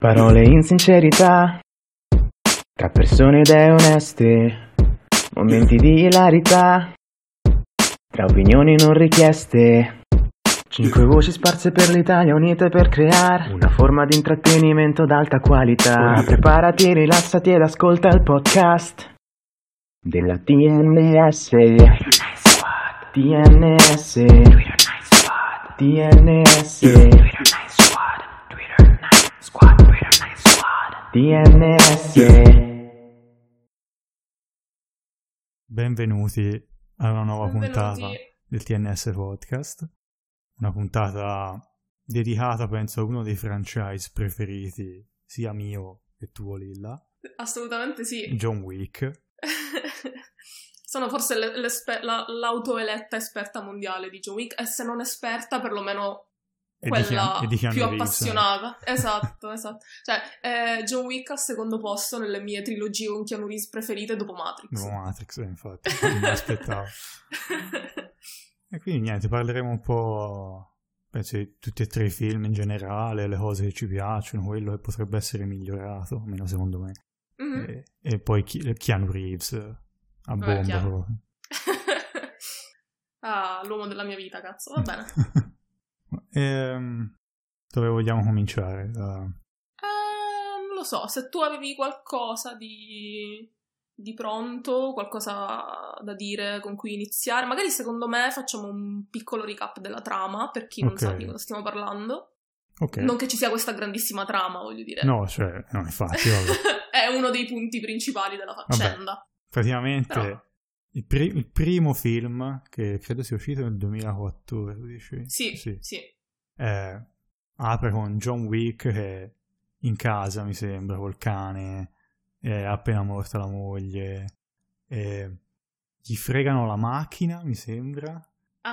Parole in sincerità, tra persone ed oneste, momenti di ilarità, tra opinioni non richieste. 5 voci sparse per l'Italia unite per creare una forma di intrattenimento d'alta qualità. Preparati, rilassati ed ascolta il podcast della TNS. TNS. TNS. TNS. Benvenuti a una nuova puntata del TNS Podcast, una puntata dedicata, penso, a uno dei franchise preferiti, sia mio che tuo, Lilla. Assolutamente sì. John Wick. Sono forse l'autoeletta esperta mondiale di John Wick, e se non esperta, perlomeno quella più appassionata. Esatto. Cioè, John Wick al secondo posto nelle mie trilogie con Keanu Reeves preferite dopo Matrix. Dopo Matrix, infatti, non mi aspettavo. E quindi niente, parleremo un po', penso, di tutti e tre i film in generale, le cose che ci piacciono, quello che potrebbe essere migliorato, almeno secondo me. Mm-hmm. E poi Keanu Reeves a bomba proprio. L'uomo della mia vita, cazzo, va bene. Dove vogliamo cominciare? Non lo so, se tu avevi qualcosa di pronto, qualcosa da dire con cui iniziare, magari secondo me facciamo un piccolo recap della trama per chi non sa di cosa stiamo parlando. Okay. Non che ci sia questa grandissima trama, voglio dire. No, infatti è uno dei punti principali della faccenda. Vabbè, praticamente però il primo film, che credo sia uscito nel 2014. Sì. Apre con John Wick che in casa, mi sembra, col cane, è appena morta la moglie, gli fregano la macchina, mi sembra.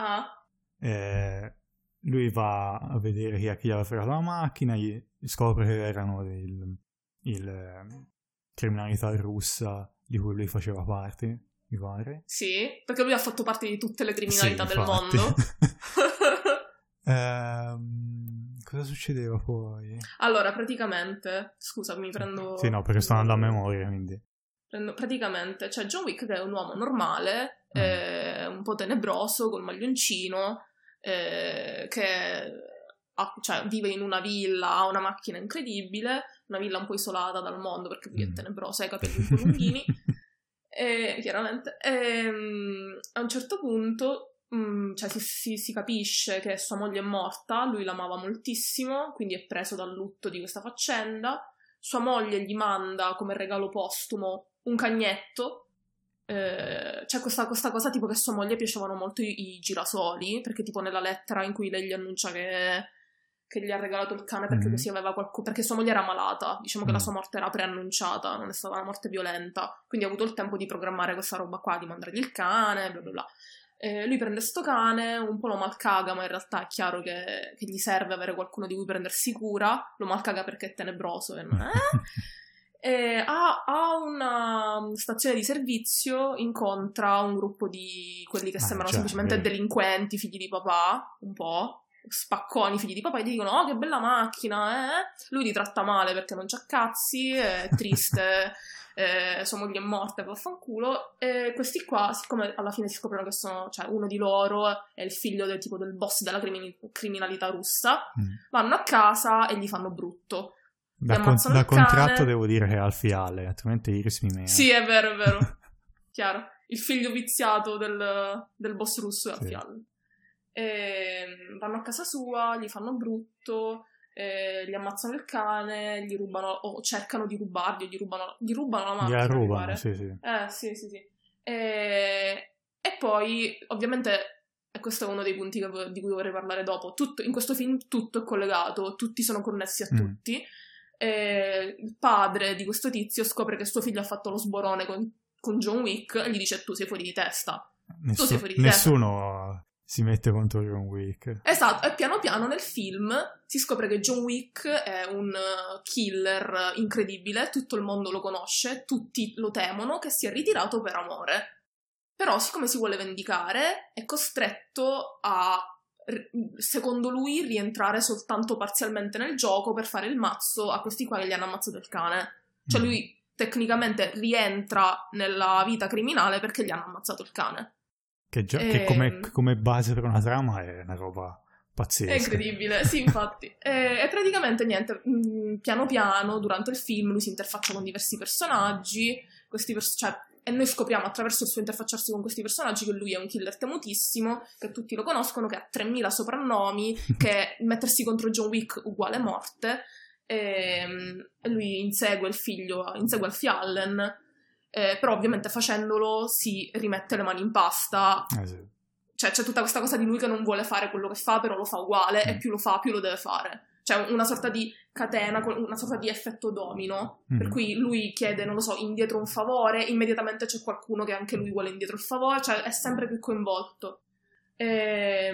Lui va a vedere chi aveva fregato la macchina, scopre che erano il criminalità russa di cui lui faceva parte, mi pare. Sì, perché lui ha fatto parte di tutte le criminalità del mondo. Cosa succedeva poi? Allora, praticamente, scusa, mi prendo... Sì, no, perché sto andando a memoria, quindi... Praticamente, cioè John Wick che è un uomo normale, un po' tenebroso, col maglioncino, che vive in una villa, ha una macchina incredibile, una villa un po' isolata dal mondo perché lui è tenebroso, ha i capelli un po' lunghini, chiaramente. A un certo punto... si capisce che sua moglie è morta, lui l'amava moltissimo, quindi è preso dal lutto di questa faccenda. Sua moglie gli manda come regalo postumo un cagnetto. C'è questa cosa tipo che sua moglie piacevano molto i girasoli, perché tipo nella lettera in cui lei gli annuncia che gli ha regalato il cane perché così aveva perché sua moglie era malata, diciamo che la sua morte era preannunciata, non è stata una morte violenta, quindi ha avuto il tempo di programmare questa roba qua, di mandargli il cane, bla bla bla. Lui prende sto cane, un po' lo malcaga, ma in realtà è chiaro che gli serve avere qualcuno di cui prendersi cura. Lo malcaga perché è tenebroso e non è. A una stazione di servizio incontra un gruppo di quelli che sembrano semplicemente delinquenti, figli di papà, un po', spacconi figli di papà, e gli dicono «Oh, che bella macchina, eh!» Lui li tratta male perché non c'ha cazzi, è triste... sua moglie è morta, vaffanculo, e questi qua, siccome alla fine si scoprono che uno di loro è il figlio del boss della criminalità russa, vanno a casa e gli fanno brutto. Da contratto devo dire che è alfiale, altrimenti Iris mi mena. Sì, è vero. Chiaro, il figlio viziato del boss russo è alfiale. Vanno a casa sua, gli fanno brutto, gli ammazzano il cane, gli rubano o cercano di rubargli, gli rubano la macchina. Gliela rubano, sì. Sì. E poi, ovviamente, e questo è uno dei punti di cui vorrei parlare dopo, in questo film tutto è collegato, tutti sono connessi a tutti. Il padre di questo tizio scopre che suo figlio ha fatto lo sborone con John Wick e gli dice tu sei fuori di testa. Nessuno si mette contro John Wick. Esatto, e piano piano nel film si scopre che John Wick è un killer incredibile, tutto il mondo lo conosce, tutti lo temono, che si è ritirato per amore. Però siccome si vuole vendicare è costretto a secondo lui, rientrare soltanto parzialmente nel gioco per fare il mazzo a questi qua che gli hanno ammazzato il cane. Cioè lui tecnicamente rientra nella vita criminale perché gli hanno ammazzato il cane. Che come base per una trama è una roba pazzesca. È incredibile, sì, infatti. E praticamente niente, piano piano durante il film lui si interfaccia con diversi personaggi, e noi scopriamo attraverso il suo interfacciarsi con questi personaggi che lui è un killer temutissimo, che tutti lo conoscono, che ha 3000 soprannomi, che mettersi contro John Wick uguale morte, e lui insegue Alfie Allen, però ovviamente facendolo si rimette le mani in pasta. Sì. Cioè c'è tutta questa cosa di lui che non vuole fare quello che fa, però lo fa uguale, e più lo fa più lo deve fare. Cioè una sorta di catena, una sorta di effetto domino, per cui lui chiede, non lo so, indietro un favore, immediatamente c'è qualcuno che anche lui vuole indietro il favore, cioè è sempre più coinvolto. E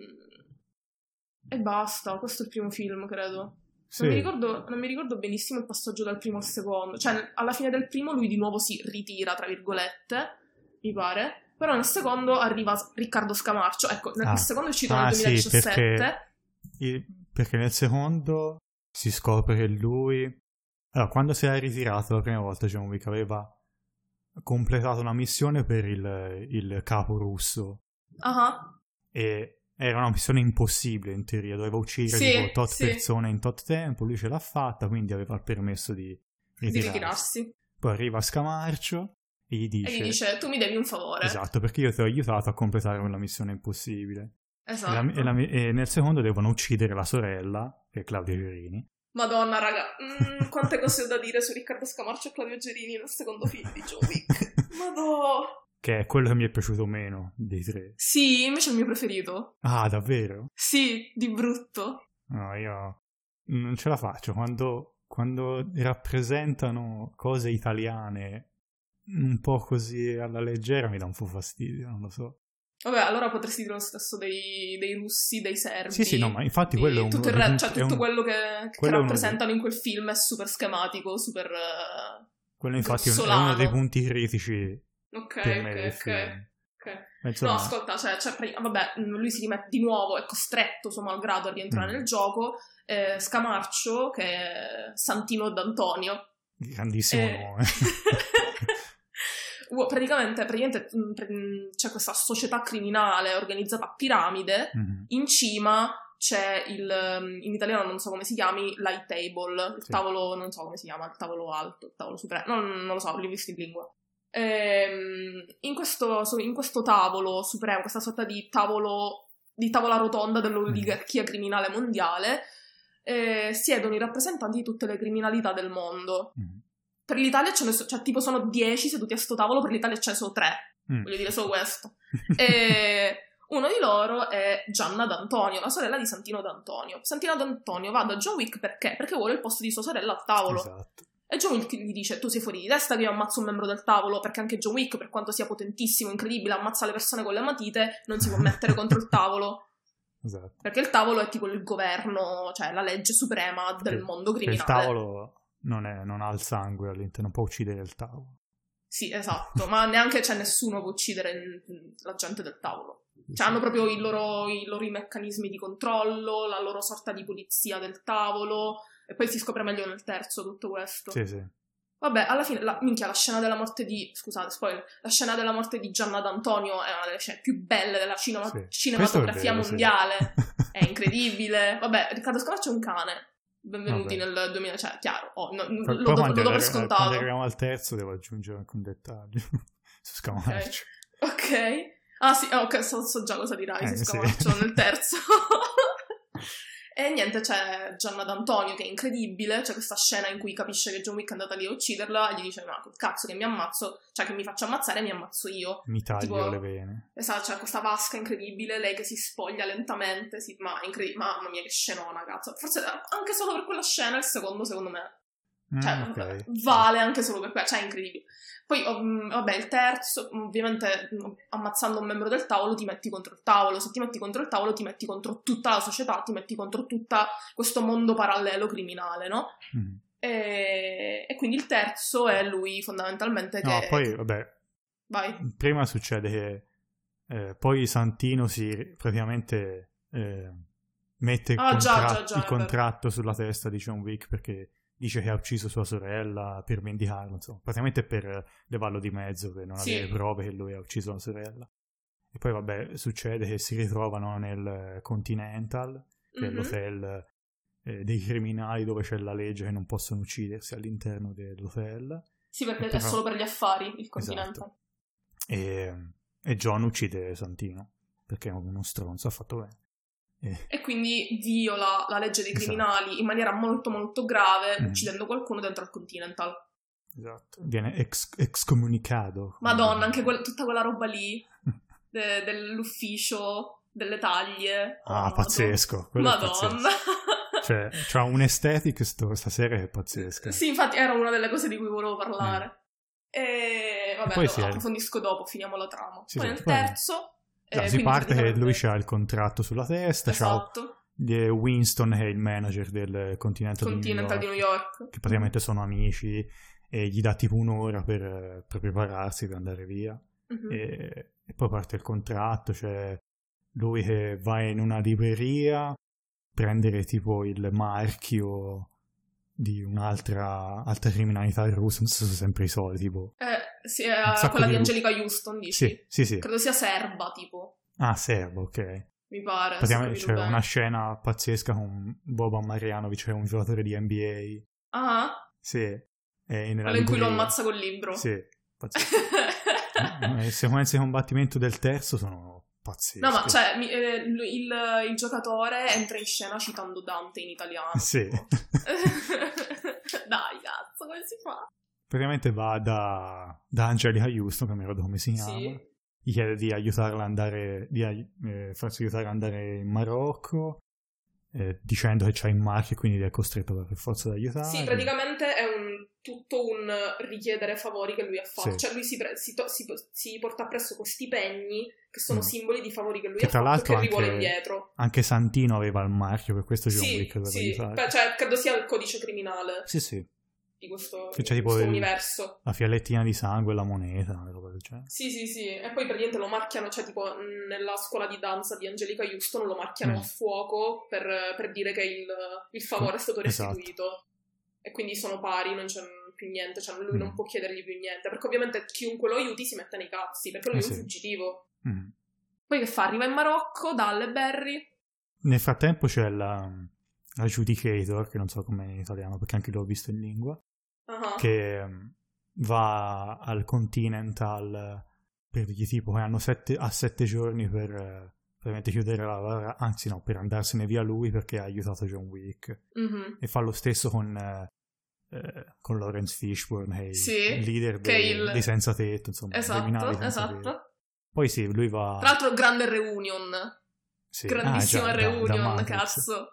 basta, questo è il primo film, credo. Sì. Non mi ricordo benissimo il passaggio dal primo al secondo. Cioè, alla fine del primo lui di nuovo si ritira, tra virgolette, mi pare. Però nel secondo arriva Riccardo Scamarcio. Ecco, il secondo è uscito nel 2017. Sì, perché nel secondo si scopre che lui... Allora, quando si era ritirato la prima volta, John Wick aveva completato una missione per il capo russo. E era una missione impossibile in teoria, doveva uccidere tipo tot persone in tot tempo, lui ce l'ha fatta, quindi aveva il permesso di ritirarsi. Poi arriva Scamarcio e gli dice tu mi devi un favore. Esatto, perché io ti ho aiutato a completare quella missione impossibile. Esatto. E nel secondo devono uccidere la sorella, che è Claudia Gerini. Madonna, raga, quante cose ho da dire su Riccardo Scamarcio e Claudio Gerini nel secondo film di John Wick. Madonna. Che è quello che mi è piaciuto meno dei tre. Sì, invece è il mio preferito. Ah, davvero? Sì, di brutto. No, io non ce la faccio. Quando rappresentano cose italiane un po' così alla leggera mi dà un po' fastidio, non lo so. Vabbè, allora potresti dire lo stesso dei russi, dei serbi. Sì, no, ma infatti quello è un... Tutto quello che rappresentano in quel film è super schematico, super quello infatti è uno dei punti critici. Ok. No, ascolta, vabbè, lui si rimette di nuovo, è costretto suo malgrado a rientrare nel gioco. Scamarcio, che è Santino D'Antonio. Grandissimo nome. Praticamente c'è questa società criminale organizzata a piramide. In cima c'è in italiano non so come si chiami, l'high table, il tavolo, non so come si chiama, il tavolo alto, il tavolo supremo, non lo so, li ho visti in lingua. In questo tavolo supremo, questa sorta di tavola rotonda dell'oligarchia criminale mondiale, siedono i rappresentanti di tutte le criminalità del mondo. Per l'Italia cioè tipo sono 10 seduti a sto tavolo, per l'Italia ce ne sono 3, voglio dire solo questo. E uno di loro è Gianna D'Antonio, la sorella di Santino D'Antonio. Santino D'Antonio va da John Wick perché vuole il posto di sua sorella al tavolo. Esatto. E John Wick gli dice: tu sei fuori di testa che io ammazzo un membro del tavolo, perché anche John Wick, per quanto sia potentissimo, incredibile, ammazza le persone con le matite, non si può mettere contro il tavolo. Esatto. Perché il tavolo è tipo il governo, cioè la legge suprema del mondo criminale. Il tavolo non ha il sangue all'interno, non può uccidere il tavolo. Sì, esatto, ma neanche c'è nessuno può uccidere la gente del tavolo. Cioè hanno proprio i loro meccanismi di controllo, la loro sorta di polizia del tavolo, e poi si scopre meglio nel terzo tutto questo. Sì. Vabbè, alla fine, la scena della morte scusate, spoiler, la scena della morte di Gianna D'Antonio è una delle scene più belle della cinematografia mondiale. Sì. È incredibile. Vabbè, Riccardo Scamarcio è un cane. Benvenuti nel 2000, cioè, chiaro. Lo do per scontato. Quando arriviamo al terzo devo aggiungere anche un dettaglio su Scamarcio. Ok. Ah sì, ok, so già cosa dirai su Scamarcio nel terzo. E niente, c'è Gianna D'Antonio che è incredibile, c'è questa scena in cui capisce che John Wick è andata lì a ucciderla e gli dice: ma col cazzo che mi ammazzo, cioè che mi faccio ammazzare, mi ammazzo io. Mi taglio le vene. Esatto, c'è questa vasca incredibile, lei che si spoglia lentamente, mamma mia che scenona, cazzo. Forse anche solo per quella scena il secondo, secondo me, cioè vale anche solo per quella, cioè è incredibile. Poi, vabbè, il terzo, ovviamente, ammazzando un membro del tavolo ti metti contro il tavolo. Se ti metti contro il tavolo ti metti contro tutta la società, ti metti contro tutto questo mondo parallelo criminale, no? E quindi il terzo è lui, fondamentalmente, che... No, poi, vabbè, vai. Prima succede che poi Santino praticamente mette il il contratto sulla testa di John Wick perché dice che ha ucciso sua sorella per vendicarlo, insomma, praticamente per levarlo di mezzo, per non avere prove che lui ha ucciso la sorella. E poi vabbè, succede che si ritrovano nel Continental, che è l'hotel dei criminali dove c'è la legge che non possono uccidersi all'interno dell'hotel. Sì, perché è solo per gli affari il Continental. Esatto. E John uccide Santino perché è uno stronzo, ha fatto bene. E quindi viola la legge dei criminali in maniera molto molto grave, uccidendo qualcuno dentro al Continental. Esatto, viene excomunicato. Madonna, anche tutta quella roba lì dell'ufficio, delle taglie. Pazzesco. Madonna. Cioè, c'ha un aesthetic stasera che è pazzesca. Sì, infatti era una delle cose di cui volevo parlare. E vabbè, lo approfondisco dopo, finiamo la trama. Poi nel terzo... si parte che lui c'ha il contratto sulla testa, esatto. C'ha Winston che è il manager del Continental di New York, che praticamente sono amici, e gli dà tipo un'ora per prepararsi per andare via. E poi parte il contratto, cioè lui che va in una libreria prendere tipo il marchio di un'altra criminalità russa, non so se sono sempre i soliti, tipo sì, è quella di Angelica Houston, dici? Sì. Credo sia serba, tipo. Serba, ok. Mi pare. Praticamente c'è una scena pazzesca con Boban Marjanovic, che è un giocatore di NBA. Sì. Quello in cui lo ammazza col libro. Sì, pazzesco. Le sequenze di combattimento del terzo sono pazzesche. No, ma cioè il giocatore entra in scena citando Dante in italiano. Sì. Dai, cazzo, come si fa? Praticamente va da Angelica Houston, che mi ricordo come si chiama. Sì. Gli chiede di aiutarla ad andare, farsi aiutare ad andare in Marocco, dicendo che c'ha il marchio e quindi è costretto per forza ad aiutare. Sì, praticamente è tutto un richiedere favori che lui ha fatto. Sì. Cioè lui si porta appresso questi pegni che sono simboli di favori che lui ha fatto, che rivuole indietro. Anche Santino aveva il marchio, per questo John Wick doveva aiutare. Beh, cioè credo sia il codice criminale. Sì. Di questo universo. La fialettina di sangue e la moneta, una roba del genere. Sì. E poi praticamente lo marchiano, cioè tipo nella scuola di danza di Angelica Houston lo marchiano a fuoco per dire che il favore è stato restituito. Esatto. E quindi sono pari, non c'è più niente, cioè lui non può chiedergli più niente, perché ovviamente chiunque lo aiuti si mette nei cazzi, perché lui è un fuggitivo. Poi che fa? Arriva in Marocco, da Halle Berry. Nel frattempo c'è la Judicator, che non so com'è in italiano perché anche l'ho visto in lingua, che va al Continental per dirgli tipo che hanno 7 giorni per veramente chiudere per andarsene via lui perché ha aiutato John Wick. E fa lo stesso con Lawrence Fishburne, il leader dei senza tetto, insomma. Esatto. Poi lui va... Tra l'altro grande reunion. Sì. Grandissima reunion, cazzo.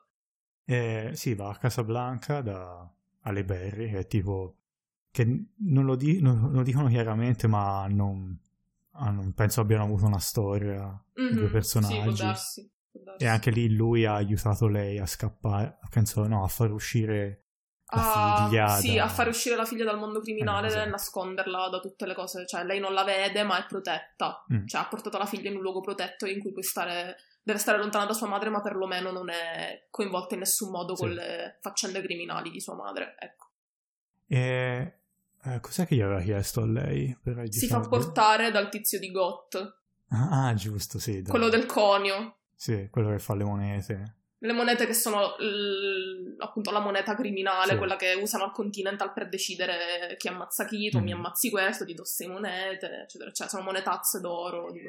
Va a Casablanca da Halle Berry, che è tipo che non lo dicono chiaramente, ma non penso abbiano avuto una storia i due personaggi. Sì, può darsi. E anche lì lui ha aiutato lei a scappare, a far uscire la figlia. Sì, a far uscire la figlia dal mondo criminale e nasconderla da tutte le cose. Cioè lei non la vede ma è protetta. Cioè ha portato la figlia in un luogo protetto in cui deve stare lontana da sua madre, ma perlomeno non è coinvolta in nessun modo con le faccende criminali di sua madre, ecco. E cos'è che gli aveva chiesto a lei? Si fa portare dal tizio di GOT. Giusto, sì. Quello del conio. Sì, quello che fa le monete. Le monete che sono appunto la moneta criminale, quella che usano al Continental per decidere chi ammazza chi, tu mi ammazzi questo, ti do 6 monete, eccetera, eccetera. Sono monetazze d'oro, di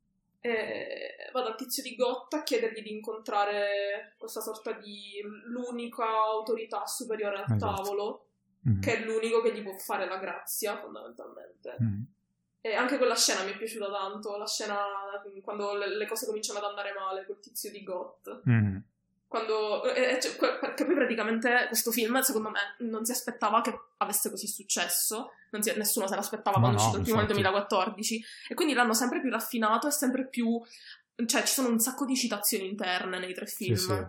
e vado al tizio di GOT a chiedergli di incontrare questa sorta di l'unica autorità superiore al tavolo, che è l'unico che gli può fare la grazia, fondamentalmente. E anche quella scena mi è piaciuta tanto, la scena quando le cose cominciano ad andare male col tizio di GOT. Perché poi praticamente questo film, secondo me, non si aspettava che avesse così successo, nessuno se l'aspettava quando è uscito il primo nel 2014, e quindi l'hanno sempre più raffinato e sempre più, cioè ci sono un sacco di citazioni interne nei 3 film,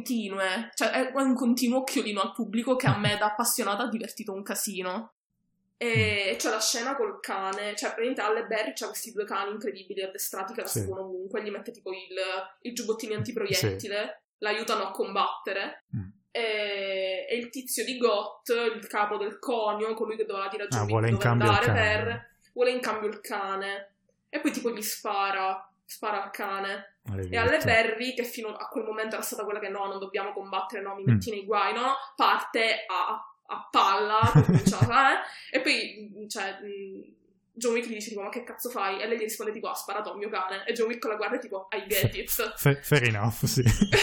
continue, cioè è un continuo occhiolino al pubblico che a me da appassionata ha divertito un casino. E c'è la scena col cane, cioè praticamente Halle Berry c'ha questi 2 cani incredibili addestrati che la seguono ovunque, gli mette tipo il giubbottino antiproiettile, l'aiutano a combattere. E il tizio di GOT, il capo del conio, colui che doveva dire a John Wick dove andare vuole in cambio il cane, e poi tipo gli spara al cane. E Halle Berry, che fino a quel momento era stata quella che no, non dobbiamo combattere, no, mi metti nei guai, no, parte a palla, e poi cioè John Wick gli dice tipo ma che cazzo fai? E lei gli risponde tipo ha sparato al mio cane, e John Wick la guarda tipo I get it. Fair enough, sì.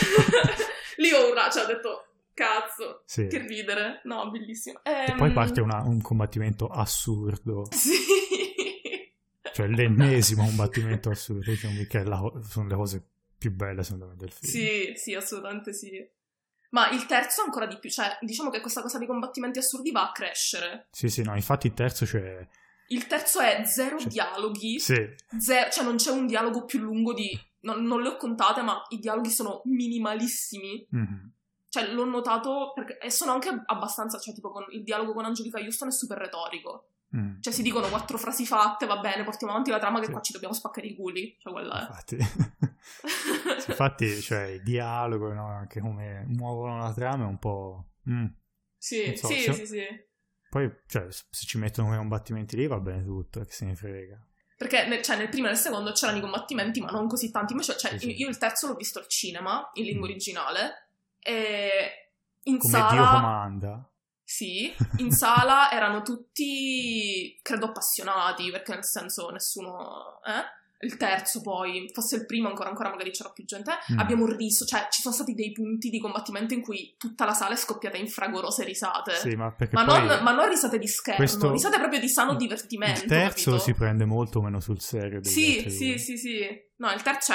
Lì ho detto cazzo, sì. Che ridere, no, bellissimo. E poi parte un combattimento assurdo. Sì. Cioè l'ennesimo combattimento assurdo, diciamo, che sono le cose più belle secondo me del film. Sì, assolutamente sì. Ma il terzo ancora di più, cioè diciamo che questa cosa di combattimenti assurdi va a crescere. Sì, no, infatti il terzo c'è... Il terzo è zero dialoghi. Sì. Cioè non c'è un dialogo più lungo di... Non le ho contate, ma i dialoghi sono minimalissimi. Mm-hmm. Cioè l'ho notato perché... E sono anche abbastanza... Cioè tipo il dialogo con Anjelica Huston è super retorico. Cioè si dicono 4 frasi fatte, va bene, portiamo avanti la trama che qua ci dobbiamo spaccare i culi, cioè quella è. Infatti cioè il dialogo, no? Anche come muovono la trama è un po'... Sì. Poi cioè, se ci mettono quei combattimenti lì va bene tutto, che se ne frega. Perché nel primo e nel secondo c'erano i combattimenti, ma non così tanti. Invece io il terzo l'ho visto al cinema, in lingua originale, e in come sala... Dio comanda. Sì, in sala erano tutti, credo, appassionati, perché nel senso nessuno... Il terzo poi, forse il primo ancora magari c'era più gente, abbiamo riso, cioè ci sono stati dei punti di combattimento in cui tutta la sala è scoppiata in fragorose risate. Sì, ma perché ma non risate di scherzo, risate proprio di sano divertimento. Il terzo capito? Si prende molto meno sul serio degli altri. Sì. No, il terzo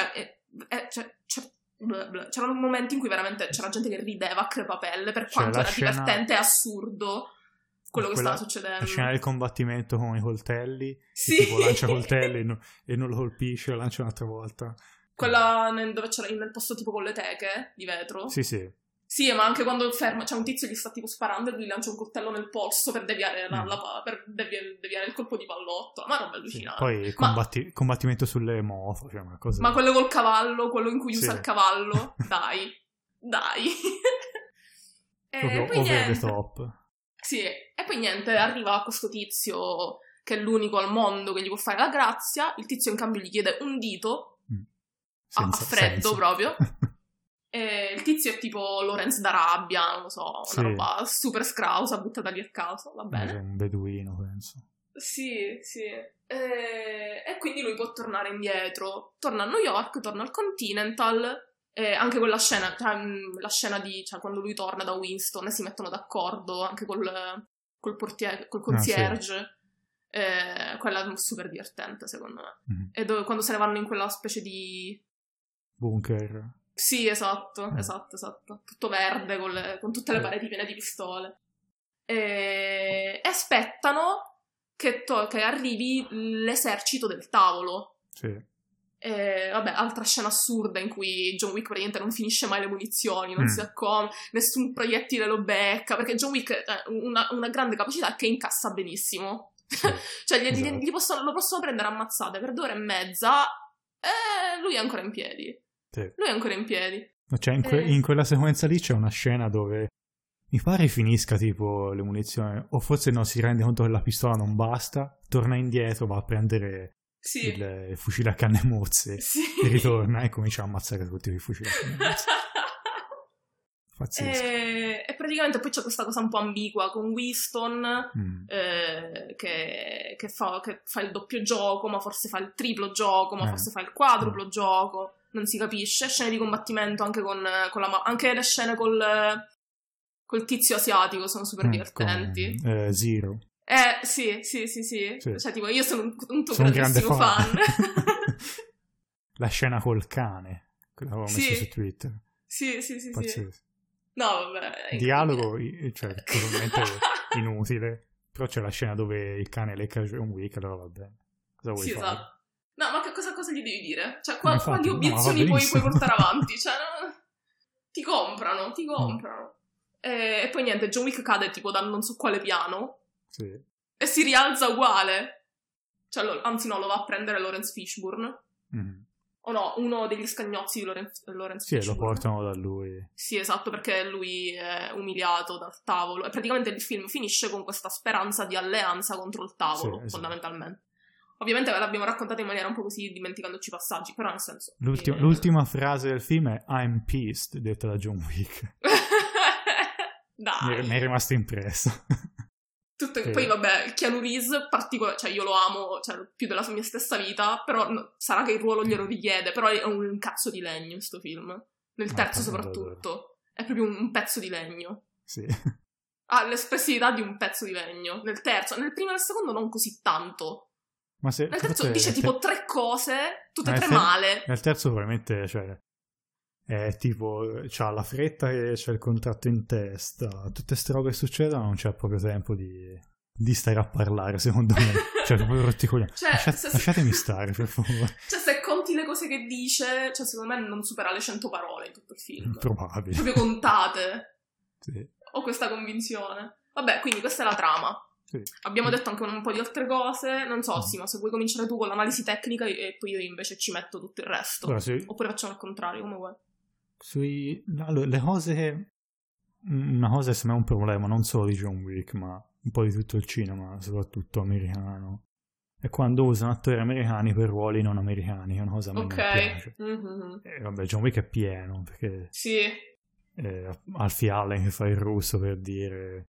c'erano momenti in cui veramente c'era gente che rideva a crepapelle per quanto era divertente e assurdo quello che stava succedendo. La scena del combattimento con i coltelli, sì. Che tipo lancia coltelli e non lo colpisce, lo lancia un'altra volta. Quella dove c'era nel posto tipo con le teche di vetro. Sì, ma anche quando ferma, c'è un tizio che gli sta tipo sparando e lui lancia un coltello nel polso per deviare per deviare il colpo di pallotto. Ma roba allucinante. Poi combattimento sulle moto, cioè una cosa... Ma quello col cavallo, quello in cui usa il cavallo, dai. Proprio poi over the top. Sì, e poi niente, arriva questo tizio che è l'unico al mondo che gli può fare la grazia, il tizio in cambio gli chiede un dito, a freddo proprio, e il tizio è tipo Lorenz d'Arabia, non lo so, una roba super scrausa buttata lì a caso, va bene. È un beduino, penso. Sì, e quindi lui può tornare indietro, torna a New York, torna al Continental. Anche quella scena, la scena di quando lui torna da Winston e si mettono d'accordo anche col portiere, col concierge, quella è super divertente secondo me. E quando se ne vanno in quella specie di bunker. Sì, esatto, tutto verde con tutte le pareti piene di pistole, e aspettano che arrivi l'esercito del tavolo. Sì. Vabbè, altra scena assurda in cui John Wick praticamente non finisce mai le munizioni, non si sa come, nessun proiettile lo becca, perché John Wick ha una grande capacità che incassa benissimo. Cioè esatto. lo possono prendere ammazzate per 2 ore e mezza e lui è ancora in piedi. Sì. Lui è ancora in piedi. Cioè in quella sequenza lì c'è una scena dove mi pare finisca tipo le munizioni, o forse non si rende conto che la pistola non basta, torna indietro, va a prendere il fucile a canne mozze, e ritorna e comincia a ammazzare tutti i fucili a canne mozze. Pazzesco. E praticamente poi c'è questa cosa un po' ambigua con Winston che fa il doppio gioco, ma forse fa il triplo gioco, ma forse fa il quadruplo gioco, non si capisce. Scene di combattimento anche anche le scene col tizio asiatico sono super divertenti. Zero. Sì. Cioè, tipo, io sono un tuo grandissimo fan. La scena col cane, che l'avevo messo su Twitter. Sì. Pazzesco. No, vabbè. Dialogo, cioè, totalmente inutile. Però c'è la scena dove il cane lecca John Wick, allora va bene. Cosa vuoi fare? Esatto. No, ma cosa gli devi dire? Cioè, quali obiezioni puoi portare avanti? Cioè, ti comprano. E poi niente, John Wick cade tipo da non so quale piano. Sì. e si rialza uguale. Cioè, anzi no, lo va a prendere Lawrence Fishburne. O no, uno degli scagnozzi di Lawrence Sì, Fishburne. lo portano da lui. Sì, esatto, perché lui è umiliato dal tavolo. E praticamente il film finisce con questa speranza di alleanza contro il tavolo, sì, esatto. fondamentalmente. Ovviamente ve l'abbiamo raccontata in maniera un po' così, dimenticandoci i passaggi, però nel senso... L'ultima frase del film è I'm pissed, detta da John Wick. Dai! Mi è rimasto impresso. Poi vabbè, Keanu Reeves, cioè io lo amo, cioè, più della mia stessa vita, però sarà che il ruolo glielo richiede, però è un cazzo di legno sto film. Nel terzo soprattutto. È proprio un pezzo di legno. Sì. Ha l'espressività di un pezzo di legno. Nel terzo, nel primo e nel secondo non così tanto. Ma se, nel terzo dice tipo 3 cose, tutte e 3 male. Nel terzo probabilmente, cioè, è tipo, c'ha la fretta che c'è il contratto in testa, tutte ste robe che succedono, non c'è proprio tempo di stare a parlare, secondo me. Cioè, proprio rotti coglioni. Lasciatemi stare, per favore. Cioè, se conti le cose che dice, cioè, secondo me non supera le 100 parole in tutto il film. Probabile. Proprio contate. Sì. Ho questa convinzione. Vabbè, quindi questa è la trama. Sì. Abbiamo detto anche un po' di altre cose. Non so, Simo, se vuoi cominciare tu con l'analisi tecnica e poi io invece ci metto tutto il resto. Allora, sì. Oppure facciamo il contrario, come vuoi. Le cose che... Una cosa che secondo me è un problema non solo di John Wick, ma un po' di tutto il cinema, soprattutto americano, è quando usano attori americani per ruoli non americani, è una cosa a me non piace. E vabbè, John Wick è pieno, perché... Sì. Alfie Allen che fa il russo, per dire,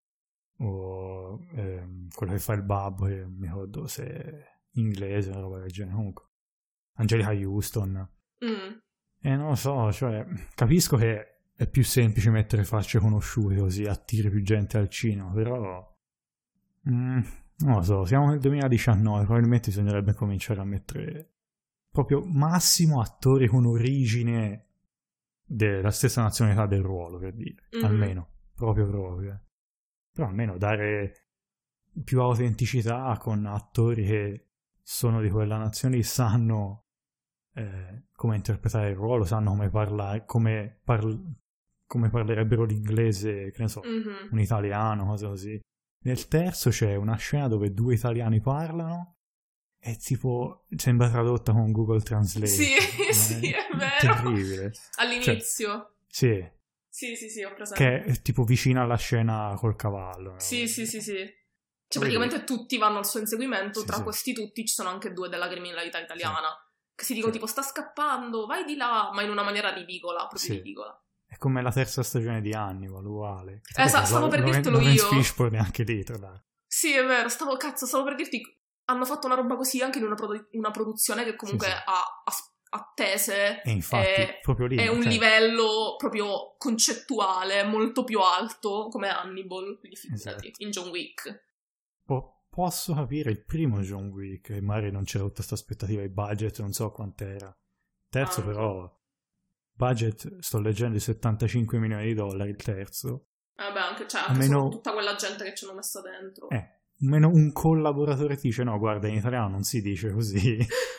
o quello che fa il babbo, che mi ricordo se è inglese, una roba del genere. Comunque Angelica Houston. Non lo so, cioè capisco che è più semplice mettere facce conosciute così attiri più gente al cinema, però non lo so, siamo nel 2019, probabilmente bisognerebbe cominciare a mettere proprio massimo attori con origine della stessa nazionalità del ruolo, per dire, almeno, proprio. Però almeno dare più autenticità con attori che sono di quella nazione, sanno come interpretare il ruolo, sanno come parlare, come parlerebbero l'inglese, che ne so, un italiano, cose così. Nel terzo c'è una scena dove 2 italiani parlano e tipo sembra tradotta con Google Translate. Sì, è vero. Terribile. All'inizio. Cioè, sì, ho presente. Che è tipo vicina alla scena col cavallo. Sì. Cioè praticamente tutti vanno al suo inseguimento, tra questi tutti ci sono anche 2 della criminalità italiana, che si dicono tipo sta scappando, vai di là, ma in una maniera ridicola, proprio ridicola. È come la terza stagione di Hannibal, uguale. Stavo per dirtelo io. Lawrence Fishburne neanche lì, tra l'altro. Sì, è vero, stavo per dirti, hanno fatto una roba così anche in una produzione che comunque ha attese, e infatti proprio lì è un livello proprio concettuale molto più alto come Hannibal, quindi figurati, in John Wick. Posso capire il primo John Wick, che magari non c'era tutta questa aspettativa, il budget non so quant'era. Terzo però budget, sto leggendo, di $75 milioni, il terzo. Vabbè, anche almeno tutta quella gente che ci hanno messo dentro. Almeno un collaboratore ti dice no, guarda, in italiano non si dice così.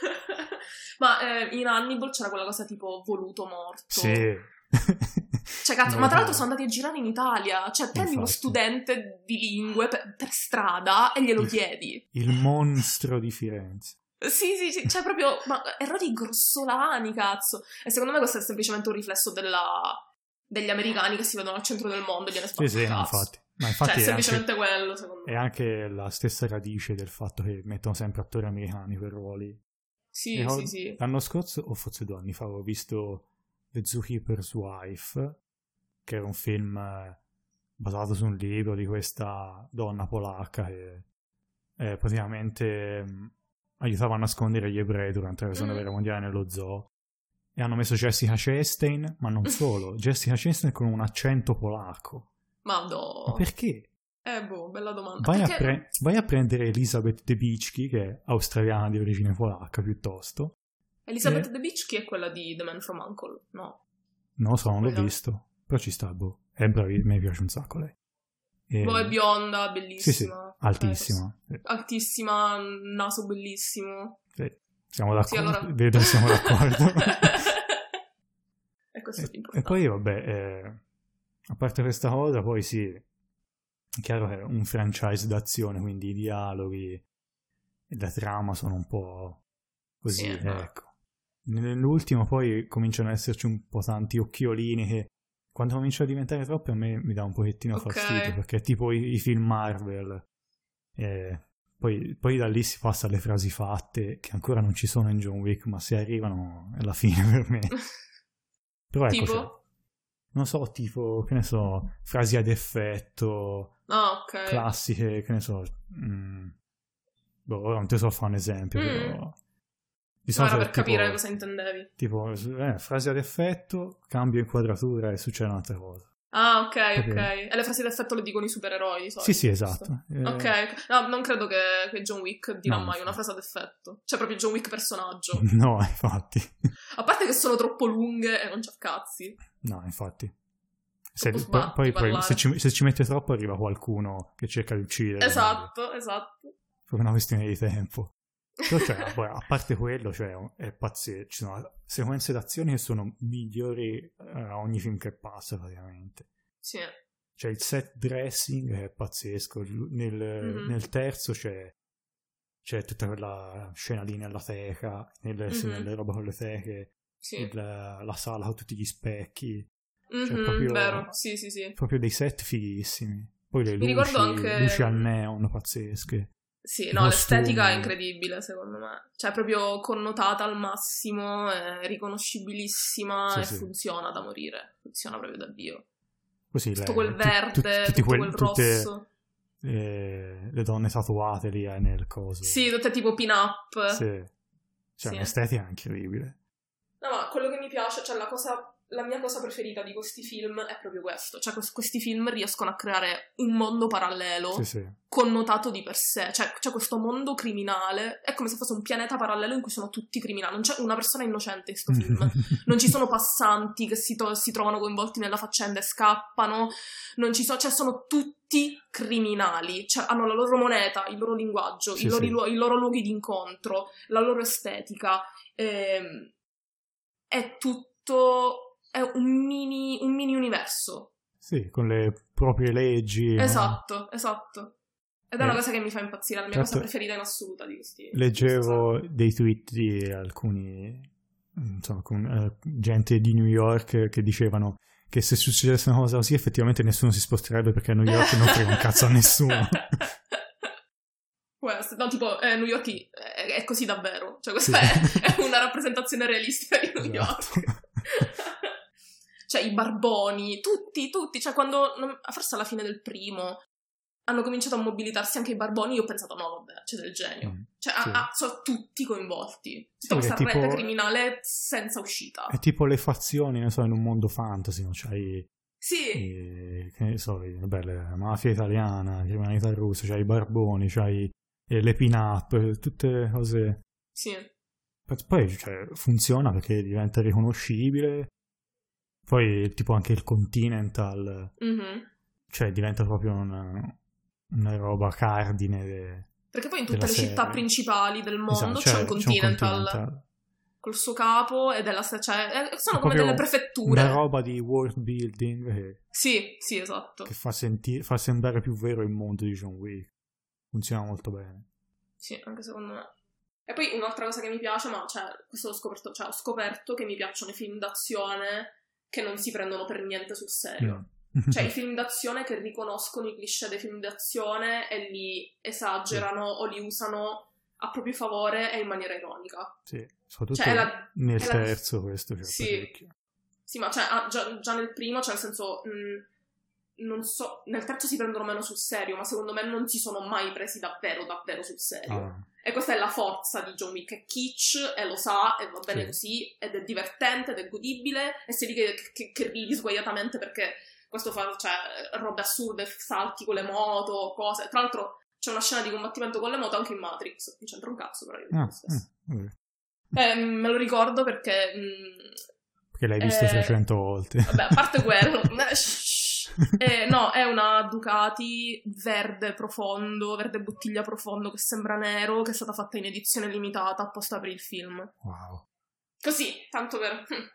Ma in Hannibal c'era quella cosa tipo voluto morto. Sì. Cioè cazzo, ma tra l'altro sono andati a girare in Italia. Cioè prendi uno studente di lingue per strada e glielo chiedi. Il mostro di Firenze. Sì, cioè proprio errori grossolani, cazzo. E secondo me questo è semplicemente un riflesso degli americani che si vedono al centro del mondo e gliene spazio. Sì, infatti. Ma infatti cioè, è semplicemente quello, secondo me. È anche la stessa radice del fatto che mettono sempre attori americani per ruoli. Sì. L'anno scorso, o forse 2 anni fa, ho visto The Zookeeper's Wife, che era un film basato su un libro di questa donna polacca che praticamente aiutava a nascondere gli ebrei durante la seconda guerra mondiale nello zoo, e hanno messo Jessica Chastain, ma non solo, Jessica Chastain con un accento polacco. Ma perché? Bella domanda. Vai a prendere Elizabeth Debicki, che è australiana di origine polacca, piuttosto. Elizabeth Debicki è quella di The Man from U.N.C.L.E., no? Non lo so, non l'ho visto, però ci sta, È bravissima, mi piace un sacco lei. È bionda, bellissima. Sì, altissima. Altissima, naso bellissimo. Sì, siamo d'accordo. Sì, allora... Vedo che siamo d'accordo. E questo è importante. E poi, vabbè, a parte questa cosa, poi sì, È chiaro che è un franchise d'azione, quindi i dialoghi e la trama sono un po' così, Sì, ecco. Nell'ultimo poi cominciano ad esserci un po' tanti occhiolini che quando cominciano a diventare troppi a me mi dà un pochettino fastidio, perché è tipo i film Marvel. Poi da lì si passa alle frasi fatte che ancora non ci sono in John Wick, ma se arrivano è la fine per me. Però ecco, tipo? Non so, tipo, che ne so, frasi ad effetto, ok. classiche, che ne so. Ora non te so fare un esempio, però... No, era per capire cosa intendevi. Tipo, frasi ad effetto, cambio inquadratura e succede un'altra cosa. Ah, ok. E le frasi d'effetto le dicono i supereroi di solito. Sì, esatto. Ok. No, non credo che John Wick dirà mai una frase ad effetto. Cioè, proprio John Wick personaggio. No, infatti. A parte che sono troppo lunghe e non c'ha cazzi. No, infatti. Poi se ci mette troppo arriva qualcuno che cerca di uccidere. Esatto. Proprio una questione di tempo. Però, cioè, a parte quello, cioè, è pazzesco. Ci sono sequenze d'azione che sono migliori a ogni film che passa, praticamente. Sì. Cioè, il set dressing è pazzesco. Nel terzo c'è tutta quella scena lì nella teca, nelle robe con le teche, sì. la sala con tutti gli specchi. Vero, sì. Proprio dei set fighissimi. Poi le luci al neon pazzesche. Sì, no, l'estetica è incredibile secondo me. Cioè, proprio connotata al massimo, è riconoscibilissima e funziona da morire. Funziona proprio da Dio. Così tutto quel verde, tutto quel rosso. Le donne tatuate lì nel coso. Sì, tutte tipo pin-up. Sì. Cioè, un'estetica incredibile. No, ma quello che mi piace, cioè la mia cosa preferita di questi film è proprio questo. Cioè, questi film riescono a creare un mondo parallelo connotato di per sé. Cioè, c'è questo mondo criminale. È come se fosse un pianeta parallelo in cui sono tutti criminali. Non c'è una persona innocente in sto film. Non ci sono passanti che si trovano coinvolti nella faccenda e scappano. Non ci sono... Cioè, sono tutti criminali. Cioè, hanno la loro moneta, il loro linguaggio, i loro luoghi di incontro, la loro estetica. È tutto... È un mini universo. Sì, con le proprie leggi. Esatto. Ed è una cosa che mi fa impazzire, è la mia cosa preferita in assoluta di questi. Leggevo dei tweet di alcuni, insomma, con gente di New York che dicevano che se succedesse una cosa così effettivamente nessuno si sposterebbe perché a New York non frega un cazzo a nessuno. No, tipo, New York è così davvero. Cioè, questa è una rappresentazione realistica di New York. Cioè, i barboni, tutti. Cioè, quando, forse alla fine del primo, hanno cominciato a mobilitarsi anche i barboni, io ho pensato, no, vabbè, c'è del genio. Cioè, sono tutti coinvolti. Tutta questa rete criminale senza uscita. È tipo le fazioni, non so, in un mondo fantasy, no? C'hai... Sì. Che ne so, la mafia italiana, la criminalità russa, c'hai i barboni, c'hai le pin-up, tutte cose... Sì. Poi cioè, funziona perché diventa riconoscibile. Poi tipo anche il Continental, cioè diventa proprio una roba cardine. Perché poi in tutte le città principali del mondo c'è un Continental col suo capo ed è sono come delle prefetture. Una roba di world building. Sì, esatto. Che fa sembrare più vero il mondo di John Wick. Funziona molto bene. Sì, anche secondo me. E poi un'altra cosa che mi piace, ma questo ho scoperto che mi piacciono i film d'azione che non si prendono per niente sul serio. Cioè i film d'azione che riconoscono i cliché dei film d'azione e li esagerano o li usano a proprio favore e in maniera ironica. Sì, soprattutto nel terzo questo c'è parecchio. Sì, ma già nel primo, cioè nel senso... non so, nel terzo si prendono meno sul serio, ma secondo me non si sono mai presi davvero sul serio. E questa è la forza di John Wick, è kitsch e lo sa e va bene così ed è divertente ed è godibile e sei lì che ridi sguaiatamente perché questo fa robe assurde, salti con le moto, cose. Tra l'altro c'è una scena di combattimento con le moto anche in Matrix, non c'entra un cazzo però io me lo ricordo perché l'hai visto 300 volte. Vabbè, a parte quello no, è una Ducati verde profondo, verde bottiglia profondo che sembra nero, che è stata fatta in edizione limitata apposta per il film. Wow. Così, tanto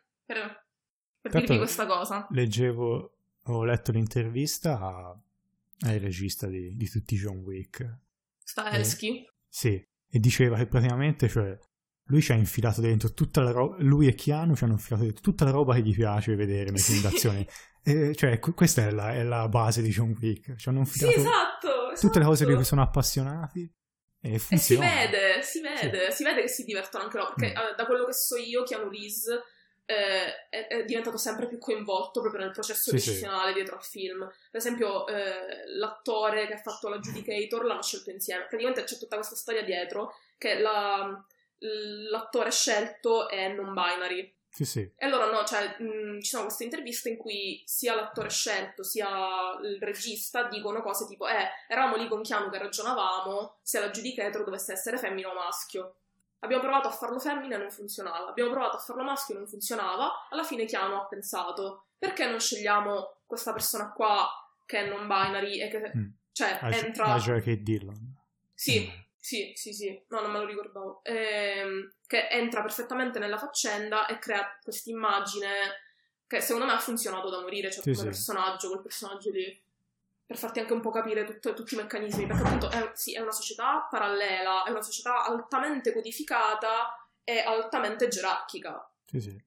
per dirvi questa cosa. Ho letto l'intervista è il regista di tutti i John Wick. Stahelski? Sì, e diceva che praticamente, cioè, lui ci ha infilato dentro tutta la roba, lui e Keanu ci hanno infilato dentro tutta la roba che gli piace vedere nei film d'azione. Cioè, questa è la base di John Wick. Ci hanno infilato esatto. tutte le cose di cui sono appassionati e funziona. E si vede che si divertono anche loro, perché da quello che so io, Keanu Reeves è diventato sempre più coinvolto proprio nel processo decisionale dietro al film. Per esempio l'attore che ha fatto l'Adjudicator l'hanno scelto insieme, praticamente c'è tutta questa storia dietro che l'attore scelto è non binary. Sì. E allora ci sono queste interviste in cui sia l'attore scelto sia il regista dicono cose tipo eravamo lì con Keanu che ragionavamo se l'Adjudicator dovesse essere femmina o maschio. Abbiamo provato a farlo femmina e non funzionava. Abbiamo provato a farlo maschio e non funzionava. Alla fine Keanu ha pensato: perché non scegliamo questa persona qua che è non binary e che entra... Kate Dillon. Sì. No, non me lo ricordavo. Che entra perfettamente nella faccenda e crea questa immagine che secondo me ha funzionato da morire, cioè come personaggio, quel personaggio lì. Per farti anche un po' capire tutti i meccanismi, perché appunto è una società parallela, è una società altamente codificata e altamente gerarchica. Sì.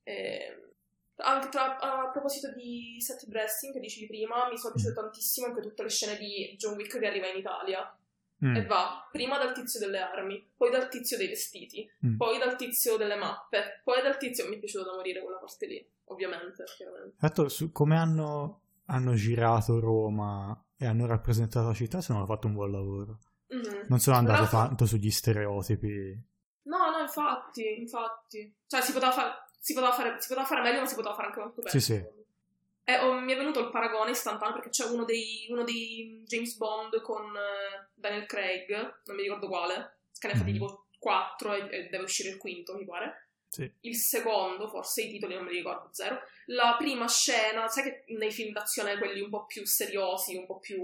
A proposito di set dressing che dicevi prima, mi sono piaciute tantissimo anche tutte le scene di John Wick che arriva in Italia e va prima dal tizio delle armi, poi dal tizio dei vestiti, poi dal tizio delle mappe, poi dal tizio... Mi è piaciuto da morire quella parte lì, ovviamente, chiaramente. Fatto come hanno girato Roma e hanno rappresentato la città, se non hanno fatto un buon lavoro. Non sono andato tanto sugli stereotipi. No, infatti. Cioè si poteva fare meglio, ma si poteva fare anche molto bene. Sì. Mi è venuto il paragone istantaneo perché c'è uno dei James Bond con Daniel Craig, non mi ricordo quale, che ne ha fatti tipo 4 e deve uscire il quinto, mi pare. Sì. Il secondo, forse i titoli non me li ricordo, 0. La prima scena, sai che nei film d'azione quelli un po' più seriosi, un po' più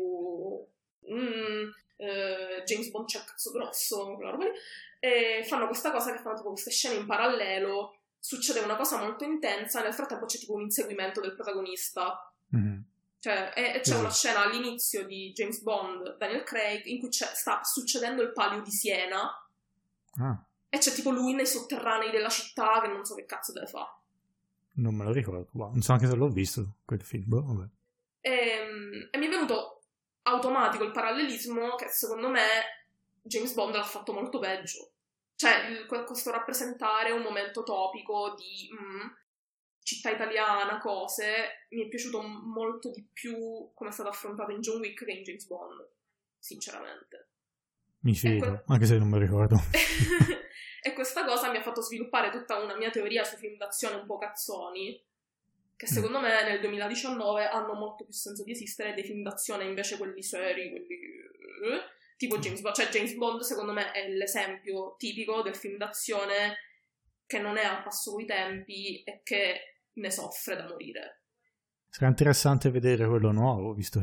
James Bond c'è il cazzo grosso, quella roba lì, e fanno questa cosa che fanno tipo queste scene in parallelo, succede una cosa molto intensa, nel frattempo c'è tipo un inseguimento del protagonista. Cioè, c'è una scena all'inizio di James Bond, Daniel Craig, in cui sta succedendo il Palio di Siena. E c'è tipo lui nei sotterranei della città che non so che cazzo deve fare. Non me lo ricordo, non so anche se l'ho visto quel film. Vabbè. E mi è venuto automatico il parallelismo che secondo me James Bond l'ha fatto molto peggio. Cioè questo rappresentare un momento topico di città italiana, cose, mi è piaciuto molto di più come è stato affrontato in John Wick che in James Bond, sinceramente. Mi fido, anche se non me lo ricordo. E questa cosa mi ha fatto sviluppare tutta una mia teoria sui film d'azione un po' cazzoni, che secondo me nel 2019 hanno molto più senso di esistere dei film d'azione invece quelli seri, quelli tipo James Bond. Cioè James Bond secondo me è l'esempio tipico del film d'azione che non è al passo coi tempi e che ne soffre da morire. Sarà interessante vedere quello nuovo, visto che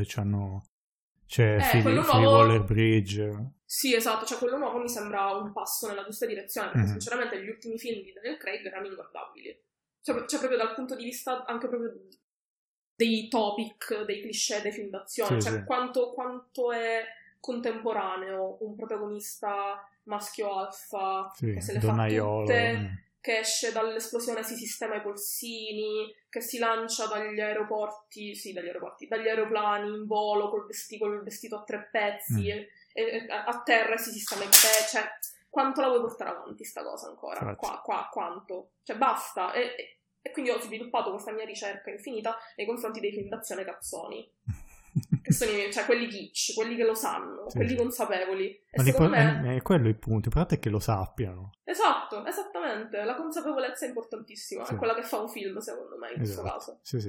c'è quello Phoebe nuovo... Waller-Bridge. Sì, esatto, cioè quello nuovo mi sembra un passo nella giusta direzione, perché sinceramente gli ultimi film di Daniel Craig erano inguardabili. Cioè proprio dal punto di vista anche proprio dei topic, dei cliché dei film d'azione, cioè quanto è contemporaneo un protagonista maschio alfa che se le fa tutte, che esce dall'esplosione, si sistema i polsini, che si lancia dagli aeroplani in volo col vestito a 3 pezzi e a terra si sistema i pezzi. Cioè, quanto la vuoi portare avanti sta cosa ancora? Quanto? Cioè basta. E quindi ho sviluppato questa mia ricerca infinita nei confronti dei film d'azione cazzoni. Che sono cioè quelli kitsch, quelli che lo sanno, quelli consapevoli. E secondo me è quello il punto, l'importante è che lo sappiano. Esatto, esattamente. La consapevolezza è importantissima, è quella che fa un film, secondo me, in questo caso. Sì.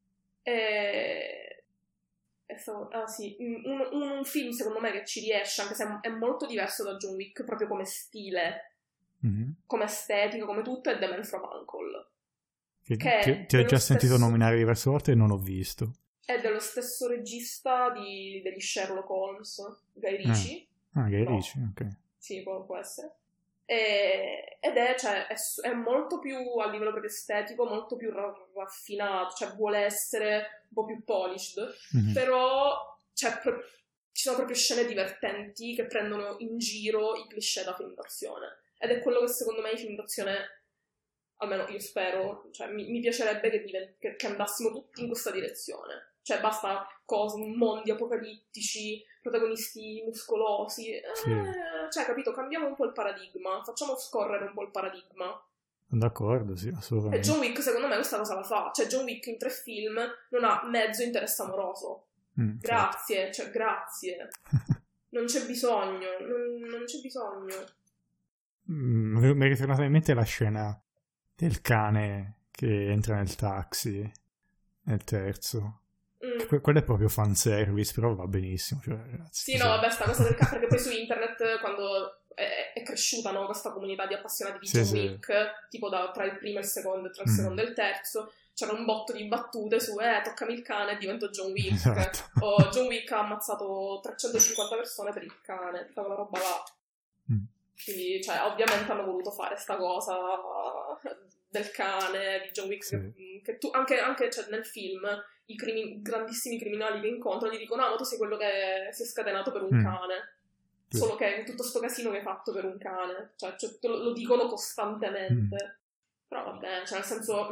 Un film, secondo me, che ci riesce, anche se è molto diverso da John Wick, proprio come stile, come estetica, come tutto, è The Man from U.N.C.L.E. Ti ho già sentito nominare diverse volte e non ho visto. È dello stesso regista degli Sherlock Holmes, Guy Ritchie. Guy Ritchie, ok. Sì, può essere. Ed è molto più a livello proprio estetico, molto più raffinato, cioè vuole essere un po' più polished, però ci sono proprio scene divertenti che prendono in giro i cliché da film d'azione. Ed è quello che secondo me i film d'azione, almeno io spero, cioè mi piacerebbe che andassimo tutti in questa direzione. Cioè basta mondi apocalittici, protagonisti muscolosi, Sì. Cioè capito, cambiamo un po' il paradigma, facciamo scorrere un po' il paradigma. D'accordo, sì, E assolutamente. John Wick secondo me questa cosa la fa, cioè John Wick in 3 film non ha mezzo interesse amoroso. Grazie, cioè grazie. Non c'è bisogno, non c'è bisogno. Mi è ritornata in mente la scena del cane che entra nel taxi, nel terzo. Quello è proprio fanservice, però va benissimo. Cioè, ragazzi, sì, no, vabbè, sta cosa del cane, perché poi su internet, quando è cresciuta, no, questa comunità di appassionati di John Wick, tipo tra il primo e il secondo, e tra il secondo e il terzo, c'era un botto di battute su toccami il cane e divento John Wick. Esatto. O John Wick ha ammazzato 350 persone per il cane, tutta quella roba là. Quindi, cioè, ovviamente hanno voluto fare sta cosa del cane, di John Wick, sì. che tu, anche cioè, nel film, i grandissimi criminali che incontrano gli dicono: no, ma tu sei quello che si è scatenato per un cane. Solo che tutto sto casino che hai fatto per un cane. Cioè lo dicono costantemente. Però vabbè, cioè nel senso...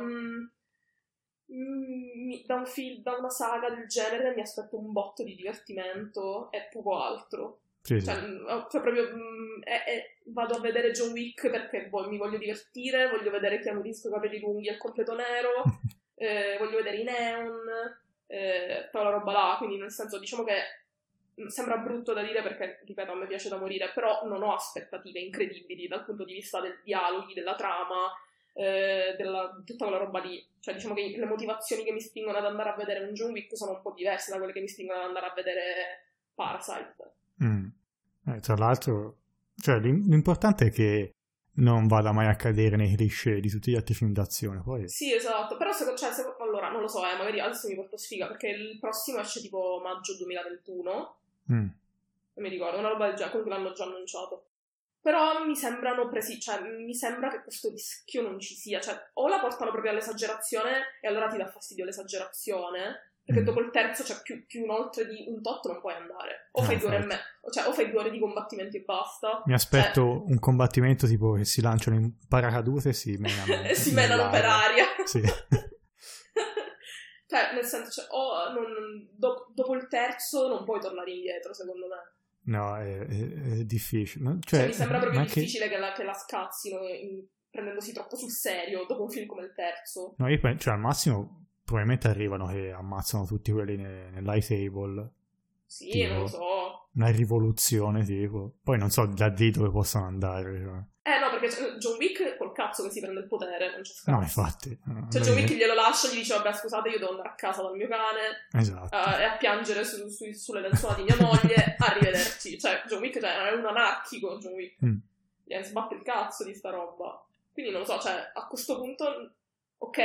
da una saga del genere mi aspetto un botto di divertimento e poco altro. Sì, cioè proprio vado a vedere John Wick perché mi voglio divertire, voglio vedere Keanu Reeves con i capelli lunghi e il completo nero, voglio vedere i neon, tutta la roba là, quindi nel senso diciamo che sembra brutto da dire perché, ripeto, a me piace da morire, però non ho aspettative incredibili dal punto di vista del dialoghi, della trama, tutta quella roba lì. Cioè diciamo che le motivazioni che mi spingono ad andare a vedere un John Wick sono un po' diverse da quelle che mi spingono ad andare a vedere Parasite. Tra l'altro, cioè, l'importante è che non vada mai a cadere nei cliché di tutti gli altri film d'azione. Poi... Sì, esatto, però allora non lo so, magari adesso mi porto sfiga perché il prossimo esce tipo maggio 2021. Non mi ricordo, una roba del genere, comunque l'hanno già annunciato. Però mi sembrano presi, cioè mi sembra che questo rischio non ci sia, cioè o la portano proprio all'esagerazione e allora ti dà fastidio l'esagerazione, perché dopo il terzo c'è più oltre di un tot non puoi andare, o fai 2 ore e mezza, cioè o fai 2 ore di combattimenti e basta. Mi aspetto un combattimento tipo che si lanciano in paracadute e si menano e si menano per aria. Sì. Cioè, nel senso, cioè, dopo il terzo non puoi tornare indietro, secondo me. No, è difficile. Cioè, mi sembra proprio difficile che la scazzino prendendosi troppo sul serio dopo un film come il terzo. No, io penso, cioè, al massimo probabilmente arrivano che ammazzano tutti quelli nell'high table. Sì, tipo, non lo so. Una rivoluzione, tipo. Poi non so da lì dove possono andare. Cioè. No, perché John Wick col cazzo che si prende il potere, non c'è scazzo. No, infatti. Cioè John Wick glielo lascia, gli dice: vabbè, scusate, io devo andare a casa dal mio cane. Esatto. E a piangere sulle lenzuola di mia moglie. Arrivederci. Cioè, John Wick è un anarchico, John Wick. Gli sbatte il cazzo di sta roba. Quindi non lo so, cioè, a questo punto... Ok,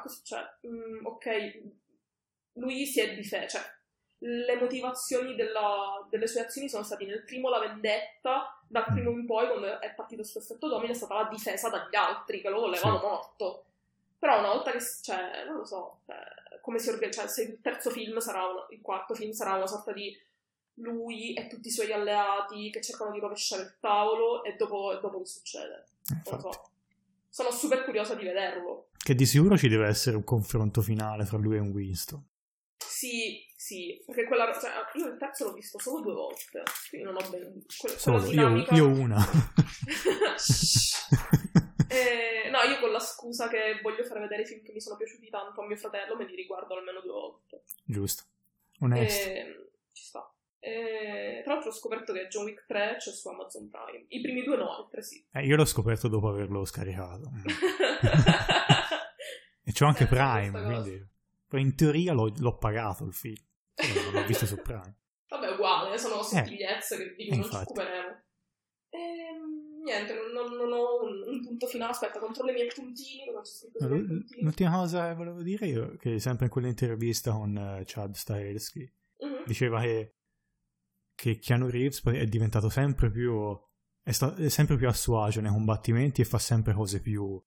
lui si è difeso, cioè le motivazioni delle sue azioni sono stati nel primo la vendetta, dal primo in poi quando è partito questo effetto domino è stata la difesa dagli altri che lo volevano morto. Però una volta che, cioè, non lo so, come si organizza, cioè, se il terzo film il quarto film sarà una sorta di lui e tutti i suoi alleati che cercano di rovesciare il tavolo e dopo che succede? Non lo so. Sono super curiosa di vederlo. Che di sicuro ci deve essere un confronto finale fra lui e Winston. Sì, perché cioè, io il terzo l'ho visto solo 2 volte, quindi non ho ben... Solo, io una. No, io con la scusa che voglio fare vedere i film che mi sono piaciuti tanto a mio fratello, me li riguardo almeno 2 volte. Giusto, onesto. Ci sta. Tra l'altro ho scoperto che John Wick 3 c'è su Amazon Prime. I primi 2 no, il 3 sì. Io l'ho scoperto dopo averlo scaricato. E c'ho anche Prime, quindi... Poi in teoria l'ho pagato il film. Non l'ho visto su Prime. Vabbè, uguale, sono sottigliezze di cui non ci occuperemo. Niente, non ho un punto finale. Aspetta, controllo i miei puntini. L'ultima cosa che volevo dire io, che sempre in quell'intervista con Chad Stahelski, diceva che Keanu Reeves è diventato sempre più è sempre più a suo agio nei combattimenti e fa sempre cose più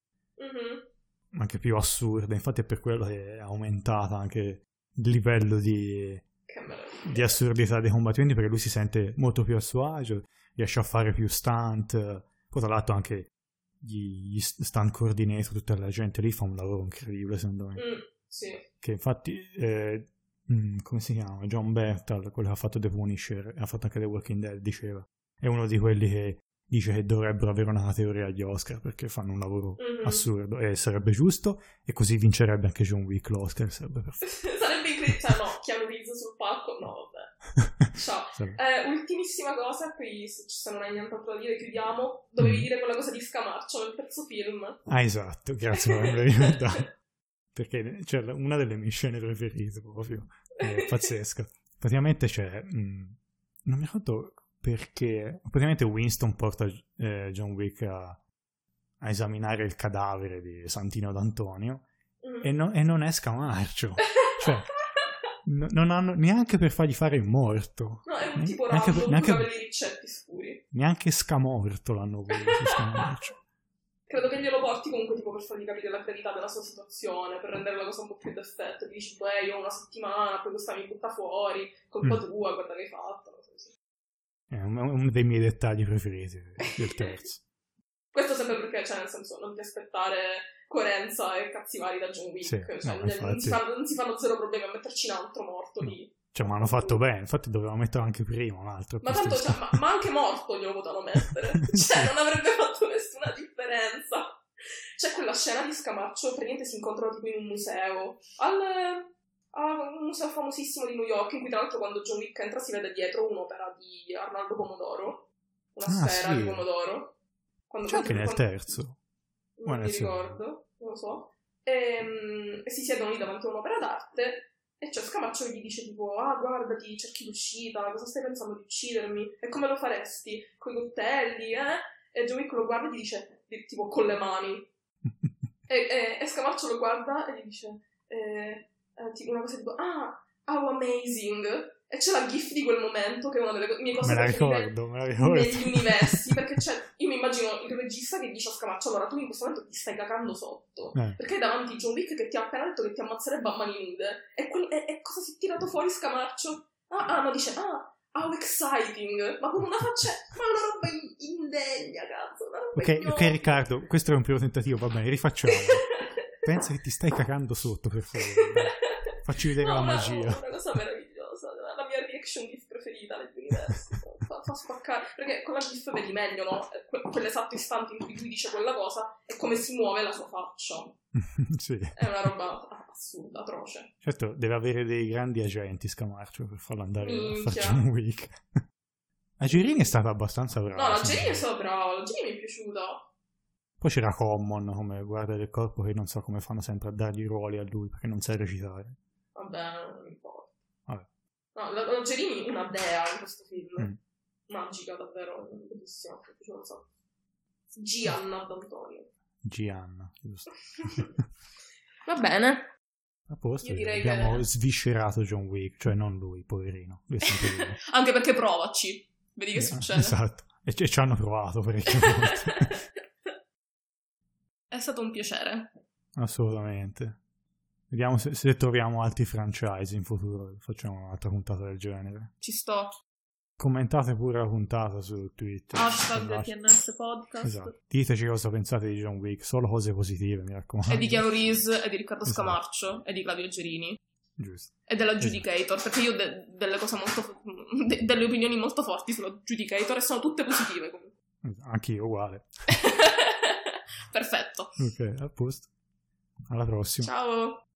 anche più assurde. Infatti è per quello che è aumentata anche il livello di di assurdità dei combattimenti, perché lui si sente molto più a suo agio, riesce a fare più stunt, poi tra l'altro anche gli stunt coordinator, tutta la gente lì fa un lavoro incredibile secondo me. Sì. Che infatti come si chiama? John Bertal, quello che ha fatto The Punisher e ha fatto anche The Walking Dead, diceva, è uno di quelli che dice che dovrebbero avere una categoria agli Oscar perché fanno un lavoro assurdo, e sarebbe giusto, e così vincerebbe anche John Wick l'Oscar, sarebbe perfetto. Sarebbe incredibile, cioè no, Keanu Reeves sul palco, no vabbè. Ciao. Ultimissima cosa, qui se non hai nient'altro da dire chiudiamo. Dovevi dire quella cosa di Scamarcio nel terzo film. Ah, esatto, grazie per avermi ricordato. Perché c'è una delle mie scene preferite proprio, è pazzesca. Praticamente c'è, non mi ricordo perché, praticamente Winston porta John Wick a esaminare il cadavere di Santino D'Antonio e non è Scamarcio, cioè non hanno neanche per fargli fare il morto. No, è un tipo random con capelli riccetti scuri. Neanche Scamorto l'hanno voluto Scamarcio. Credo che glielo porti comunque tipo per fargli capire la gravità della sua situazione, per rendere la cosa un po' più d'effetto. Ti dici, io ho una settimana, poi questa mi butta fuori, colpa tua, guarda che hai fatto. È uno dei miei dettagli preferiti del terzo. Questo sempre perché, cioè, nel senso, non ti aspettare coerenza e cazzi vari da John Wick. Sì, cioè, no, non si fanno zero problemi a metterci un altro morto lì. Cioè, ma hanno fatto bene, infatti dovevamo mettere anche prima un altro. Ma tanto, cioè, ma anche morto glielo potevano mettere. Cioè, non avrebbe fatto nessuna differenza. C'è quella scena di Scamarcio, praticamente si incontrano tipo in un museo, un museo famosissimo di New York, in cui tra l'altro quando John Wick entra si vede dietro un'opera di Arnaldo Pomodoro, una sfera di pomodoro. C'è anche nel terzo. Non mi ricordo, non lo so. E si siedono lì davanti a un'opera d'arte. E c'è Scamaccio che gli dice tipo, guardati, cerchi l'uscita, cosa stai pensando di uccidermi? E come lo faresti? Coi coltelli, E John Wick lo guarda e gli dice, tipo, con le mani. e Scamaccio lo guarda e gli dice, tipo una cosa tipo, how amazing. E c'è la gif di quel momento, che è una delle mie cose preferite negli universi, perché io mi immagino il regista che dice a Scamaccio, allora tu in questo momento ti stai cagando sotto, perché hai davanti John Wick che ti ha appena detto che ti ammazzerebbe a mani nude, e cosa si è tirato fuori Scamaccio? No, dice, how exciting, ma con una faccia, ma una roba indegna, cazzo, una roba ok, Riccardo, questo è un primo tentativo, va bene, rifacciamo. Pensa che ti stai cagando sotto, per favore, facci vedere la magia. Una cosa meravigliosa, la mia reaction gif preferita nell'universo. Fa spaccare, perché con la gif vedi meglio, no? Quell'esatto istante in cui lui dice quella cosa e come si muove la sua faccia. Sì. È una roba assurda, atroce. Certo, deve avere dei grandi agenti Scamarcio per farlo andare a fare John Wick. La Gerini è stata abbastanza brava. No, la Gerini è stata brava, la Gerini mi è piaciuta. Poi c'era Common come guardia del corpo, che non so come fanno sempre a dargli i ruoli a lui perché non sa recitare. Vabbè, non importa. Vabbè. No, la Gerini una dea in questo film. Magica, davvero, bellissima. Non so. Gianna D'Antonio. Gianna, giusto. Va bene. A posto, io direi abbiamo sviscerato John Wick, cioè non lui, poverino. Lui anche perché provaci, vedi che succede. Esatto, e ci hanno provato parecchie volte. È stato un piacere. Assolutamente. Vediamo se troviamo altri franchise in futuro, facciamo un'altra puntata del genere. Ci sto. Commentate pure la puntata su Twitter. #TNS Podcast. Esatto. Diteci cosa pensate di John Wick, solo cose positive, mi raccomando. E di Keanu Reeves, e di Riccardo Scamarcio, e di Claudio Gerini. Giusto. E della Judicator, perché io ho delle cose molto delle opinioni molto forti sulla Judicator e sono tutte positive comunque. Anch'io uguale. Perfetto. Ok, a posto. Alla prossima. Ciao.